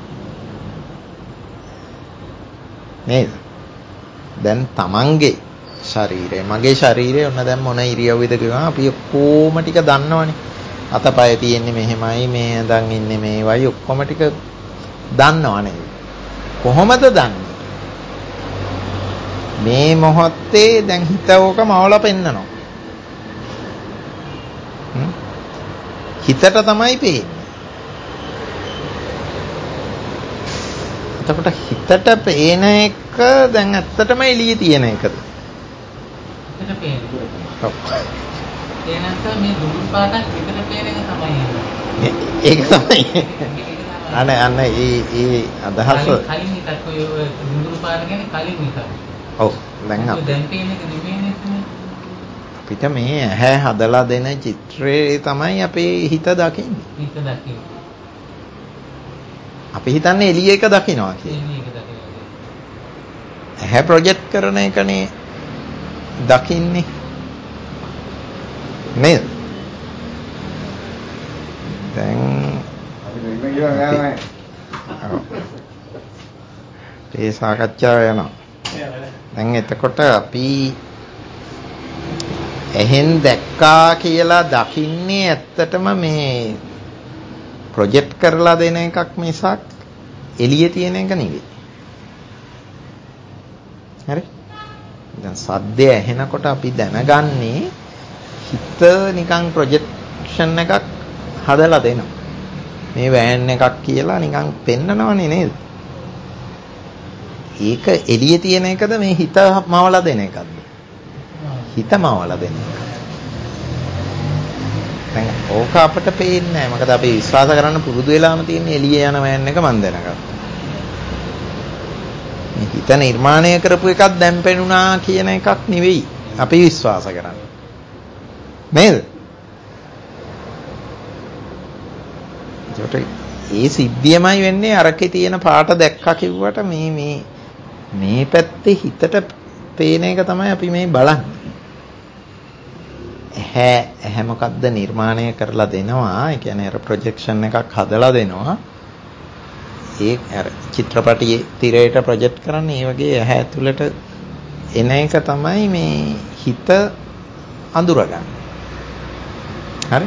නේද? දැන් තමන්ගේ ශරීරය මගේ ශරීරය ඔන්න දැන් මොන ඉරියව්වේද කියලා අපි ඔක්කොම ටික දන්නවනේ. අතපය තියෙන්නේ මෙහෙමයි මේ දැන් ඉන්නේ මේ වයි ඔක්කොම ටික දන්නවනේ. කොහොමද දන්නේ? මේ මොහොතේ දැන් හිත ඕක මවලා පෙන්නනවා. හිතට තමයි පේන්නේ. එතකොට හිතට පේන එක දැන් ඇත්තටම එළියේ තියෙන එකද? හිතට පේන්නේ. ඔව්. ඒ නැත්නම් මේ දුරු පාටක් හිතට පේන එක තමයි. ඒක තමයි. අනේ ඒ අදහස කලින් හිතක් ඔය දුරු පාට කියන්නේ කලින් හිතක්. ඔව් දැන් අපිට මේ ඇහැ හදලා දෙන චිත්‍රේ තමයි අපේ හිත දකින්නේ. හිත දකින්නේ. අපි හිතන්නේ එළිය එක දකින්නවා කියලා. ඇහැ ප්‍රොජෙක්ට් කරන එකනේ දකින්නේ. නේද? දැන් ඒ සාකච්ඡාව යනවා. දැන් එතකොට අපි එහෙන් දැක්කා කියලා දකින්නේ ඇත්තටම මේ ප්‍රොජෙක්ට් කරලා දෙන එකක් මිසක් එළියේ තියෙන එක නෙවෙයි. හරි? දැන් සද්දය ඇහෙනකොට අපි දැනගන්නේ හිත නිකන් ප්‍රොජෙක්ෂන් එකක් හදලා දෙනවා. මේ වෑන් එකක් කියලා නිකන් පෙන්නනවනේ නේද? ඒක එළියේ තියෙන එකද මේ හිත මවලා දෙන එකද? හිත මවලා දෙන එක. දැන් ඕක අපිට පේන්නේ නැහැ. මොකද අපි විශ්වාස කරන්න පුරුදු වෙලාම තියෙන එළියේ යන වෑන් එක මන් දැනගත්තා. මේ හිත නිර්මාණය කරපු එකක් දැන් පෙනුණා කියන එකක් නෙවෙයි අපි විශ්වාස කරන්නේ. නේද? ඒ සිද්ධියමයි වෙන්නේ අරකේ තියෙන පාට දැක්කා කිව්වට මේ පැත්තේ හිතට පේන එක තමයි අපි මේ බලන්නේ. ඇහැ මොකද්ද නිර්මාණය කරලා දෙනවා. ඒ කියන්නේ අර ප්‍රොජෙක්ෂන් එකක් හදලා දෙනවා. ඒ අර චිත්‍රපටියේ තිරයට ප්‍රොජෙක්ට් කරන්නේ ඒ වගේ ඇහැ ඇතුළට එන එක තමයි මේ හිත අඳුරගන්නේ. හරි?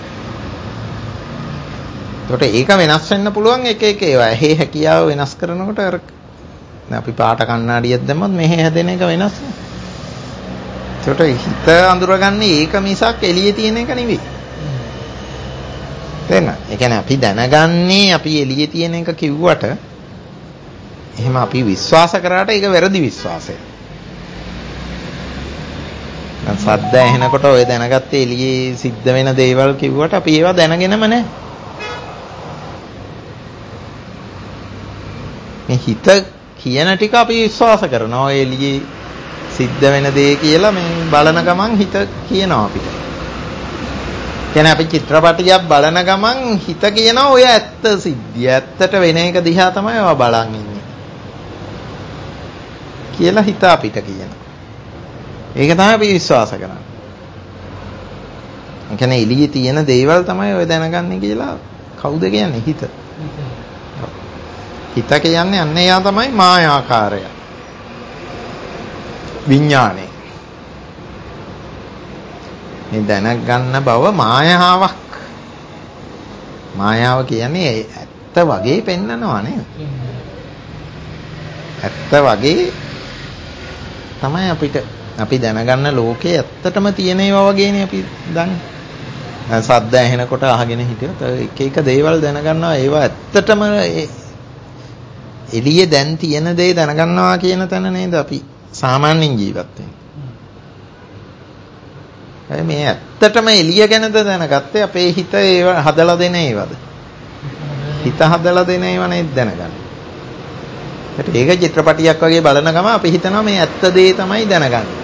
ඒකට ඒක වෙනස් වෙන්න පුළුවන් එක ඒවා. ඇහි හැකියාව වෙනස් කරනකොට අර අපි පාට කණ්ණාඩියක් දැම්මොත් මෙහෙ හැදෙන එක වෙනස් නේ. ඒකට හිත අඳුරගන්නේ ඒක මිසක් එළියේ තියෙන එක නෙවෙයි. තේරෙනවද? ඒ කියන්නේ අපි දැනගන්නේ අපි එළියේ තියෙන එක කිව්වට එහෙම අපි විශ්වාස කරාට ඒක වැරදි විශ්වාසයක්. දැන් සද්ද ඇහෙනකොට ඔය දැනගත්තේ එළියේ සිද්ධ වෙන දේවල් කිව්වට අපි ඒවා දැනගෙනම නැහැ. මේ හිත කියන ටික අපි විශ්වාස කරනවා. ඔය එළියේ සිද්ධ වෙන දේ කියලා මේ බලන ගමන් හිත කියනවා අපිට. කියන්නේ අපි චිත්‍රපටියක් බලන ගමන් හිත කියනවා ඔය ඇත්ත සිද්ධිය. ඇත්තට වෙන එක දිහා තමයි ඔය බලන් ඉන්නේ. කියලා හිත අපිට කියනවා. ඒක තමයි අපි විශ්වාස කරන්නේ. ඒ කියන්නේ එළියේ තියෙන දේවල් තමයි ඔය දැනගන්නේ කියලා කවුද කියන්නේ? හිත. හිත කියන්නේ අන්න එයා තමයි මායාකාරය. විඥානය. මේ දැනගන්න බව මායාවක්. මායාව කියන්නේ ඇත්ත වගේ පෙන්නනවා නේද? ඇත්ත වගේ තමයි අපි දැනගන්න ලෝකේ ඇත්තටම තියෙන ඒවා වගේනේ අපි දන්නේ. සද්ද ඇහෙනකොට අහගෙන හිටියොත් එක එක දේවල් දැනගන්නවා. ඒවා ඇත්තටම එළියේ දැන් තියෙන දේ දැනගන්නවා කියන තැන නේද අපි සාමාන්‍යයෙන් ජීවත් වෙන්නේ. මේ ඇත්තටම එළිය ගැනද දැනගත්තේ අපේ හිත ඒව හදලා දෙන ඒවද? හිත හදලා දෙන ඒවා නේද දැනගන්න. ඒක චිත්‍රපටියක් වගේ බලන ගම අපි හිතනවා මේ ඇත්ත දේ තමයි දැනගන්නේ.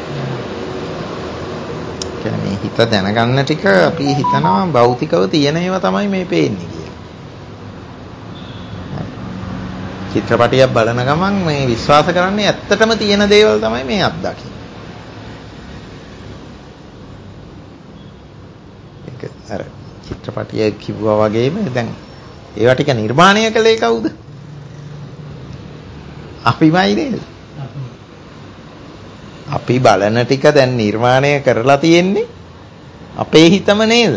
කියන්නේ මේ හිත දැනගන්න ටික අපි හිතනවා භෞතිකව තියෙන ඒවා තමයි මේ පේන්නේ කියලා. චිත්‍රපටියක් බලන ගමන් මේ විශ්වාස කරන්නේ ඇත්තටම තියෙන දේවල් තමයි මේ අත්දකින්නේ. ඒක අර චිත්‍රපටිය කිව්වා වගේම දැන් ඒවා ටික නිර්මාණය කළේ කවුද? අපිමයි නේද? අපි බලන ටික දැන් නිර්මාණය කරලා තියෙන්නේ අපේ හිතම නේද?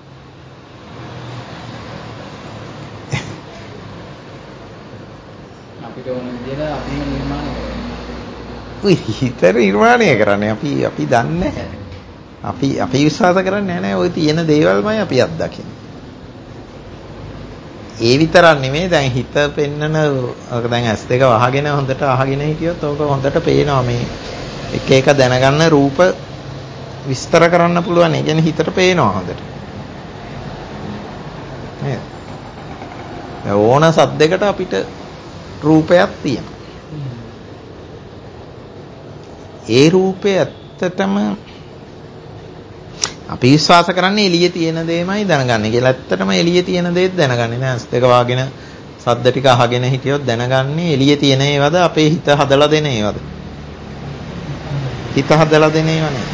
අපිට ඕන විදිහට අපිම නිර්මාණය කරනවා. හිත නිර්මාණය කරන්නේ අපි දන්නේ නැහැ. අපි විශ්වාස කරන්නේ නැහැ ওই තියෙන දේවල්මයි අපි අත්දකින්නේ. ඒ විතරක් නෙමෙයි දැන් හිත පෙන්නන ඔක දැන් S2 වහගෙන හොඳට අහගෙන හිටියොත් ඕක හොඳට පේනවා මේ එක එක දැනගන්න රූප විස්තර කරන්න පුළුවන්. ඒ කියන්නේ හිතට පේනවා හොඳට. නේද? ඕන සද්දයකට අපිට රූපයක් තියෙනවා. ඒ රූපේ ඇත්තටම අපි විශ්වාස කරන්නේ එළියේ තියෙන දේමයි දැනගන්නේ කියලා. ඇත්තටම එළියේ තියෙන දේත් දැනගන්නේ නෑ. S2 වාගෙන සද්ද ටික අහගෙන හිටියොත් දැනගන්නේ එළියේ තියෙන ඒවාද අපේ හිත හදලා දෙන ඒවාද? හිත හදලා දෙන ඒවා නේ.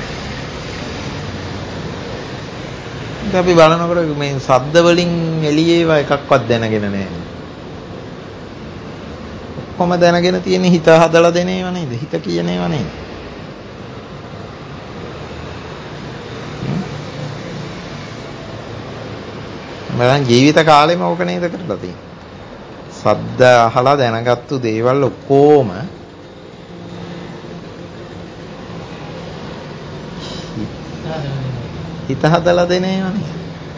ඉතින් අපි බලනකොට මේ සද්ද වලින් එළියේ ඒවා එකක්වත් දැනගෙන නෑ. ඔක්කොම දැනගෙන තියෙන හිත හදලා දෙන ඒවා නේද? හිත කියන ඒවා නේද? මම ජීවිත කාලෙම ඕක නේද කරලා තියෙන්නේ. සද්ද අහලා දැනගත්තු දේවල් ඔක්කොම හිත හදලා දෙන ඒවා නේද?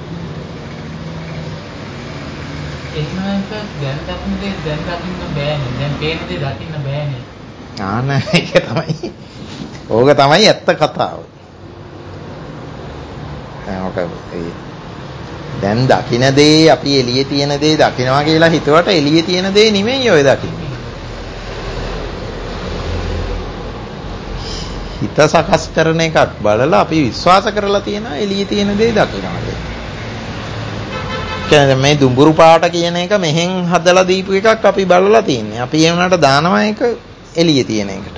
එහෙනම් දැන් දකින්න දේ දැන් දකින්න බෑනේ. දැන් පේන දේ දකින්න බෑනේ. ඒක තමයි. ඕක තමයි ඇත්ත කතාව. දැන් දකින්න දේ අපි එළියේ තියෙන දේ දකින්නවා කියලා හිතුවට එළියේ තියෙන දේ නෙමෙයි ඔය දකින්නේ. හිත සකස් කරන එකක් බලලා අපි විශ්වාස කරලා තියෙනවා එළියේ තියෙන දේ දකින්නවා කියලා. කියන්නේ මේ දුඹුරු පාට කියන එක මෙහෙන් හදලා දීපු එකක් අපි බලලා තින්නේ. අපි ඒ වුණාට දානවා එක එළියේ තියෙන එකට.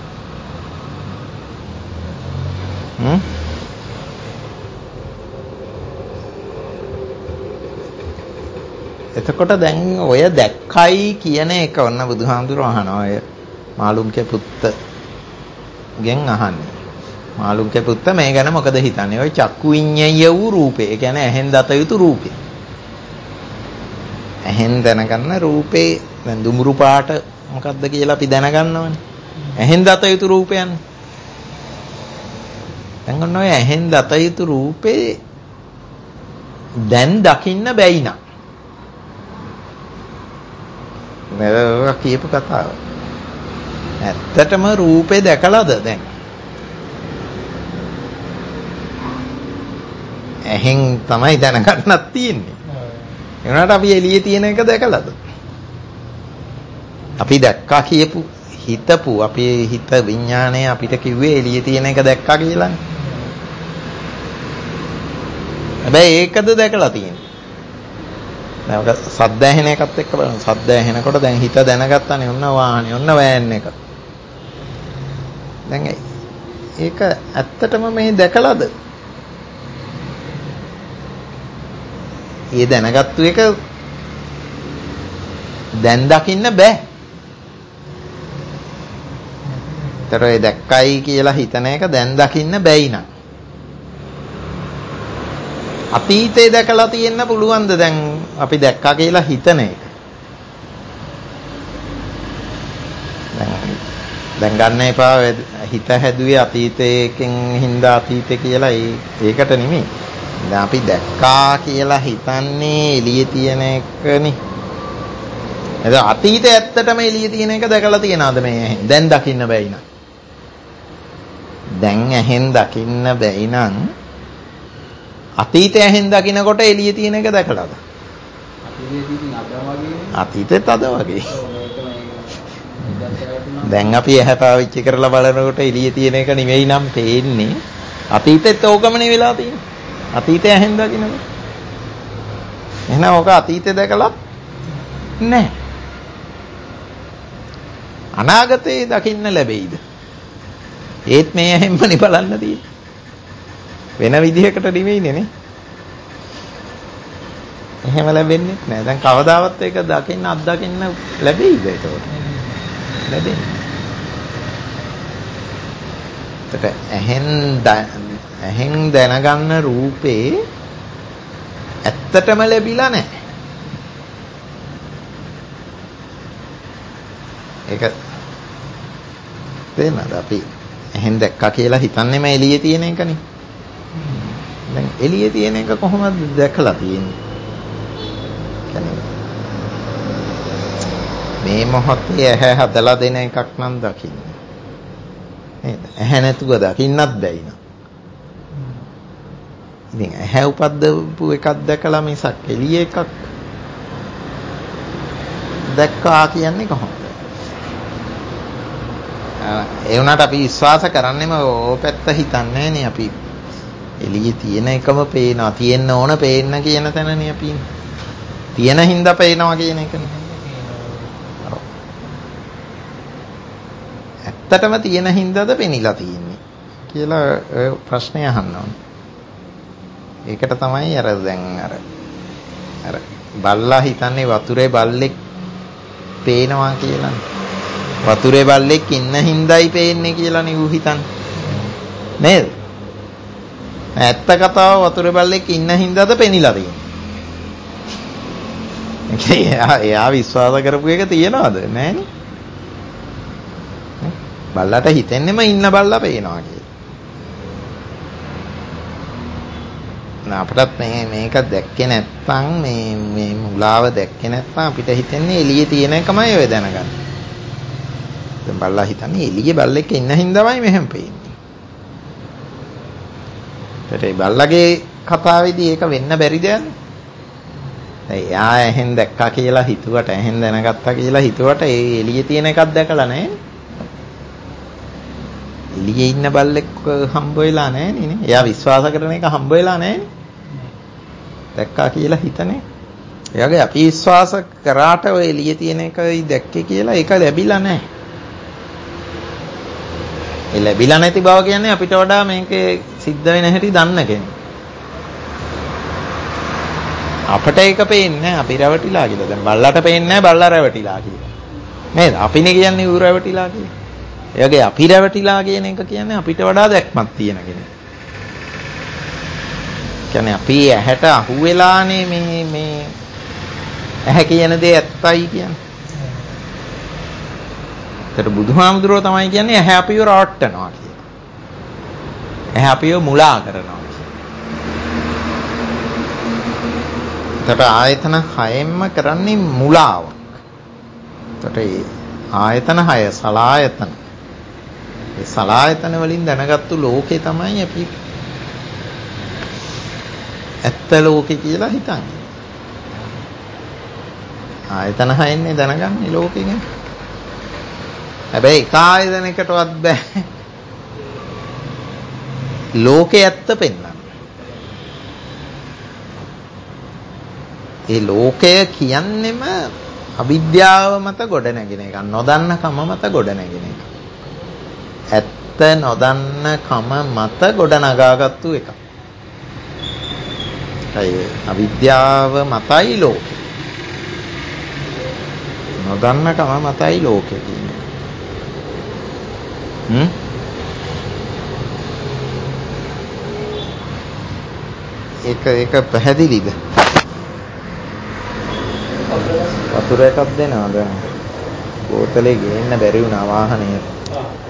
එතකොට දැන් ඔය දැක්කයි කියන එක ඔන්න බුදුහාමුදුරුවෝ අහනවා. ඔය මාළුන්ගේ පුත්තගෙන් අහන්නේ. මාළුන්ගේ පුත්ත මේ ගැන මොකද හිතන්නේ? ඔය චක්කු විඤ්ඤය වූ රූපේ. ඒ කියන්නේ ඇහෙන් දත යුතු රූපේ. ඇහෙන් දැනගන්න රූපේ දැන් දුමුරු පාට මොකක්ද කියලා අපි දැනගන්නවනේ. ඇහෙන් දත යුතු රූපයන්නේ. දැන් ඔන්න ඔය ඇහෙන් දත යුතු රූපේ දැන් දකින්න බැයි නා. නේද කියපු කතාව. ඇත්තටම රූපේ දැකලාද දැන්? ඇහෙන් තමයි දැනගන්නත් තියෙන්නේ. ඒ වුණාට අපි එළියේ තියෙන එක දැකලාද? අපි දැක්කා කියපු හිතපු අපේ හිත විඥාණය අපිට කිව්වේ එළියේ තියෙන එක දැක්කා කියලානේ. හැබැයි ඒකද දැකලා තියෙන්නේ. දැන් ඔක සද්ද ඇහෙන එකත් එක්ක බලන්න. සද්ද ඇහෙනකොට දැන් හිත දැනගත්තානේ ඔන්න වාහනේ ඔන්න වෑන් එක. දැන් ඒක ඇත්තටම මේ දැකලාද? ඒ දැනගත්තු එක දැන් දකින්න බෑ. ඒතරේ දැක්කයි කියලා හිතන එක දැන් දකින්න බැයි නා. අතීතේ දැකලා තියෙන්න පුළුවන්ද දැන් අපි දැක්කා කියලා හිතන එක? දැන් ගන්න එපා හිත හැදුවේ අතීතයෙන් හින්දා අතීතේ කියලා ඒකට නෙමෙයි. දැන් අපි දැක්කා කියලා හිතන්නේ එළියේ තියෙන එකනේ. එතකොට අතීතේ ඇත්තටම එළියේ තියෙන එක දැකලා තියනවාද මේ ඇහෙන්? දැන් දකින්න බැයි නා. දැන් ඇහෙන් දකින්න බැයි නම් අතීතය ඇහෙන් දකින්නකොට එළියේ තියෙන එක දැකලාද? අතීතෙත් අද වගේ. දැන් අපි ඇහැ පාවිච්චි කරලා බලනකොට එළියේ තියෙන එක නෙවෙයි නම් පේන්නේ. අතීතෙත් ඕකමනේ වෙලා තියෙන්නේ. අතීතය ඇහෙන් දකින්නකොට. එහෙනම් ඕක අතීතේ දැකලා නැහැ. අනාගතේ දකින්න ලැබෙයිද? ඒත් මේ ඇහෙන්මනේ බලන්න තියෙන්නේ. වෙන විදිහකට නෙවෙයිනේ නේ. එහෙම ලැබෙන්නේ නැහැ. දැන් කවදාවත් ඒක දකින්න අත්දකින්න ලැබෙයිද ඒකට? ලැබෙන්නේ. ඇහෙන් දැනගන්න රූපේ ඇත්තටම ලැබිලා නැහැ. ඒක තේරෙනවද? අපි ඇහෙන් දැක්කා කියලා හිතන්නේම එළියේ තියෙන එකනේ. දැන් එළියේ තියෙන එක කොහොමද දැකලා තියෙන්නේ? මේ මොහොතේ ඇහැ හදලා දෙන එකක් නම් දකින්නේ. නේද? ඇහැ නැතුව දකින්නත් බැයි නේද? ඉතින් ඇහැ උපද්දපු එකක් දැකලා මිසක් එළිය එකක් දැක්කා කියන්නේ කොහොමද? ඒ වුණාට අපි විශ්වාස කරන්නේම ඕපැත්ත හිතන්නේ නේ අපි එළියේ තියෙන එකම පේනවා තියෙන්න ඕන පේන්න කියන තැනනේ අපි තියෙන හින්දා පේනවා කියන එකනේ. ඇත්තටම තියෙන හින්දාද පෙනිලා තියෙන්නේ කියලා ප්‍රශ්නය අහන්න ඕනේ. ඒකට තමයි අර දැන් අර බල්ලා හිතන්නේ වතුරේ බල්ලෙක් පේනවා කියලා. වතුරේ බල්ලෙක් ඉන්න හින්දායි පේන්නේ කියලා නේ ඌ හිතන්නේ. නේද? ඇත්ත කතාව වතුරේ බල්ලෙක් ඉන්න හින්දාද පෙනිලා තියෙන්නේ. එයා විශ්වාස කරපු එක තියනවද? නෑනේ. බල්ලාට හිතෙන්නෙම ඉන්න බල්ලා පේනවා කියලා. අපිටත් මේක දැක්කේ නැත්නම් මේ මුලාව දැක්කේ නැත්නම් අපිට හිතෙන්නේ එළියේ තියෙන එකමයි ඔය දැනගන්න. දැන් බල්ලා හිතන්නේ එළියේ බල්ලෙක් ඉන්න හින්දාමයි මෙහෙම පේන්නේ. ඒතේ බල්ලාගේ කතාවේදී ඒක වෙන්න බැරිද යන්නේ? එයා ඇහෙන් දැක්කා කියලා හිතුවට ඇහෙන් දැනගත්තා කියලා හිතුවට ඒ එළියේ තියෙන එකක් දැකලා නැහැ. එළියේ ඉන්න බල්ලෙක් හම්බ වෙලා නැහැ නේ. එයා විශ්වාස කරන එක හම්බ වෙලා නැහැ නේ. දැක්කා කියලා හිතන්නේ. එයාගේ අපි විශ්වාස කරාට ඔය එළියේ තියෙන එකයි දැක්කේ කියලා ඒක ලැබිලා නැහැ. ඒ ලැබිලා නැති බව කියන්නේ අපිට වඩා මේකේ සිද්ධ වෙන හැටි දන්න කෙනෙක්. අපට ඒක පේන්නේ නැහැ අපි රැවටිලා කියලා. දැන් බල්ලාට පේන්නේ නැහැ බල්ලා රැවටිලා කියලා. නේද? අපිනේ කියන්නේ ඌ රැවටිලා කියලා. එයාගේ අපි රැවටිලා කියන එක කියන්නේ අපිට වඩා දැක්මක් තියෙන කෙනෙක්. කියන්නේ අපි ඇහැට අහු වෙලානේ මේ ඇහැ කියන දේ ඇත්තයි කියන්නේ. ඒතර බුදුහාමුදුරුවෝ තමයි කියන්නේ ඇහැ අපිව රවට්ටනවා කියලා. ඇහැ අපිව මුලා කරනවා. ඒතර ආයතන 6ෙන්ම කරන්නේ මුලාවක්. ඒතර ආයතන 6 සලායතන. ඒ සලායතන වලින් දැනගත්තු ලෝකේ තමයි අපි ඇත්ත ලෝකේ කියලා හිතන්නේ. ආයතන 6න්නේ දැනගන්නේ ලෝකෙ ගැන. හැබැයි එක ආයතනයකටවත් බෑ ලෝකේ ඇත්ත පෙන්වන්න. ඒ ලෝකය කියන්නෙම අවිද්‍යාව මත ගොඩ නැගෙන එක. නොදන්න කම මත ගොඩ නැගෙන එක. ඇත්ත නොදන්න කම මත ගොඩ නගාගත්තු එක. ඒ අවිද්‍යාව මතයි ලෝකෙ. නොදන්න කම මතයි ලෝකෙ කියන්නේ. ඒක පැහැදිලිද? වතුර එකක් දෙනවද? බෝතලේ ගේන්න බැරි වුණා වාහනේ.